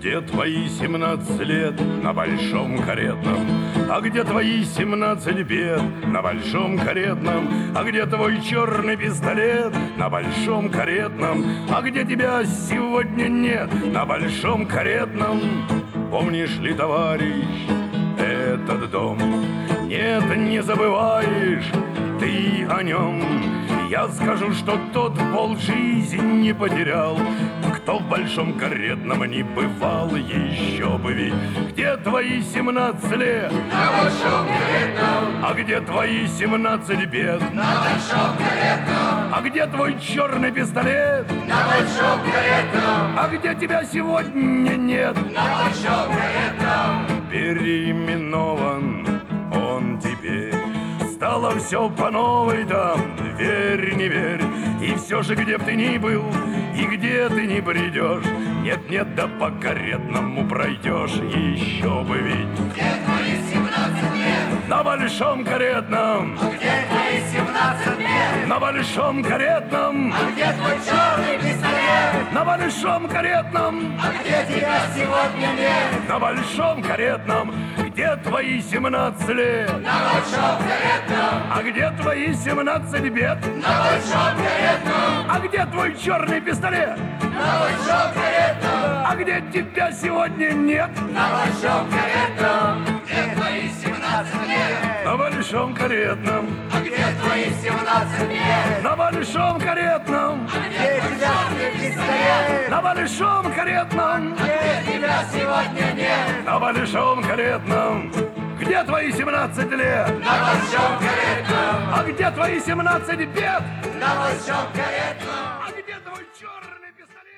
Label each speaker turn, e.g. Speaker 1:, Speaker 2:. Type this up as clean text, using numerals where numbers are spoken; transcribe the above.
Speaker 1: Где твои 17 лет на большом каретном? А где твои 17 бед на большом каретном? А где твой черный пистолет на большом каретном? А где тебя сегодня нет на большом каретном? Помнишь ли, товарищ, этот дом? Нет, не забываешь ты о нем. Я скажу, что тот полжизни потерял, кто в большом каретном не бывал, еще бы ведь. Где твои 17 лет
Speaker 2: на большом каретном?
Speaker 1: А где твои 17 бед
Speaker 2: на большом каретном?
Speaker 1: А где твой черный пистолет
Speaker 2: на большом каретном?
Speaker 1: А где тебя сегодня нет
Speaker 2: на большом каретном?
Speaker 1: Переименован он теперь. Стало все по новой там, верь, не верь. И все же, где б ты ни был, и где ты не придешь, нет-нет, да по каретному пройдешь, еще бы ведь.
Speaker 2: Где твои 17 лет?
Speaker 1: На большом каретном.
Speaker 2: А где твои 17 лет?
Speaker 1: На большом каретном.
Speaker 2: А где твой черный пистолет?
Speaker 1: На большом каретном.
Speaker 2: А где тебя сегодня нет?
Speaker 1: На большом каретном. Где твои 17 лет?
Speaker 2: На большом каретном.
Speaker 1: А где твои 17 бед?
Speaker 2: На большом каретном.
Speaker 1: А где твой черный пистолет?
Speaker 2: На большом каретном.
Speaker 1: А где тебя сегодня нет?
Speaker 2: На большом каретном. Где твои 17 лет?
Speaker 1: На большом каретном.
Speaker 2: А где твои 17 лет?
Speaker 1: На большом каретном.
Speaker 2: А где тебя пистолет?
Speaker 1: На большом каретном.
Speaker 2: Где тебя сегодня нет?
Speaker 1: На большом каретном. Где твои 17 лет?
Speaker 2: На большом каретном.
Speaker 1: А где твои 17 бед?
Speaker 2: На большом каретном.
Speaker 1: А где твой черный пистолет?